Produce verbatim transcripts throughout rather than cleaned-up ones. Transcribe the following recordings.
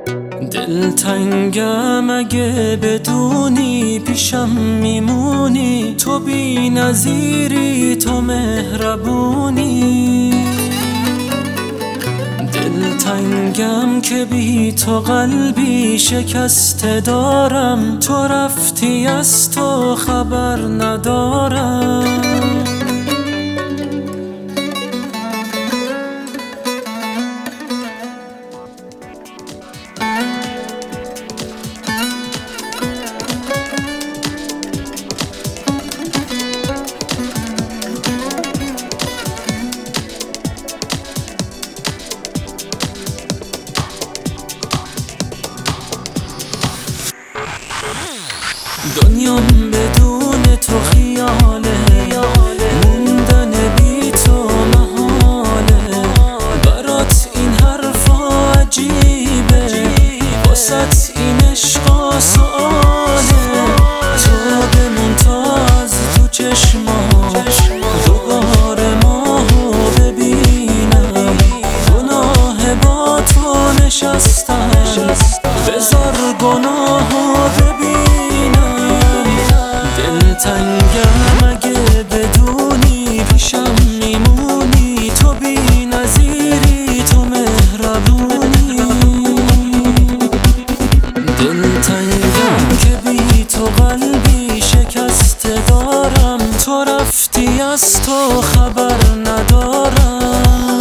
دلتنگم اگه بدونی پیشم میمونی، تو بی نظیری، تو مهربونی. دلتنگم که بی تو قلبی شکسته دارم، تو رفتی از تو خبر ندارم. دنیام بدون تو خیاله، موندن بی تو محاله. برات این حرفا عجیبه، واسط این عشقا سؤاله. تو بمون تا از تو چشمام دوباره ماهو ببینم. گناه با تو نشستم، بذار گناهو ببینم. دلتنگم اگه بدونی پیشم میمونی، تو بی نظیری، تو مهربونی. دلتنگم که بی تو قلبی شکسته دارم، تو رفتی از تو خبر ندارم.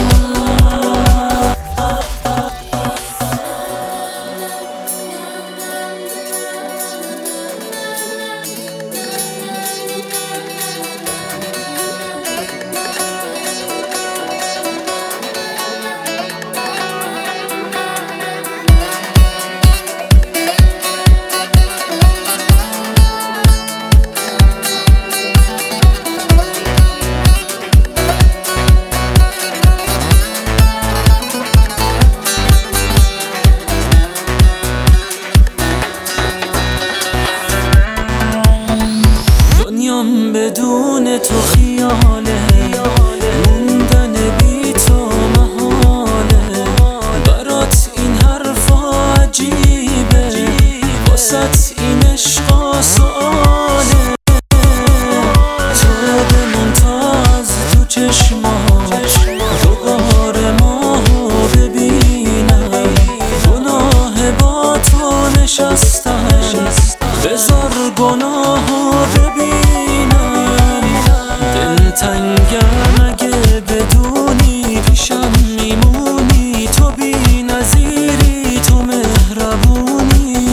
دنیام بدون تو خیاله، موندن بی تو محاله. برات این حرفا عجیبه، واسط این عشقا سؤاله. تو بمون تا از تو چشمام دوباره ماهو ببینم. گناه با تو نشستم، بذار گناهو ببینم. دلتنگم اگه بدونی پیشم میمونی، تو بی نظیری، تو مهربونی.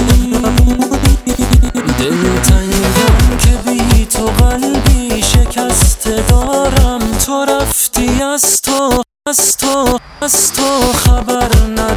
دلتنگم که بی تو قلبی شکسته دارم، تو رفتی از تو از تو از تو خبر ندارم.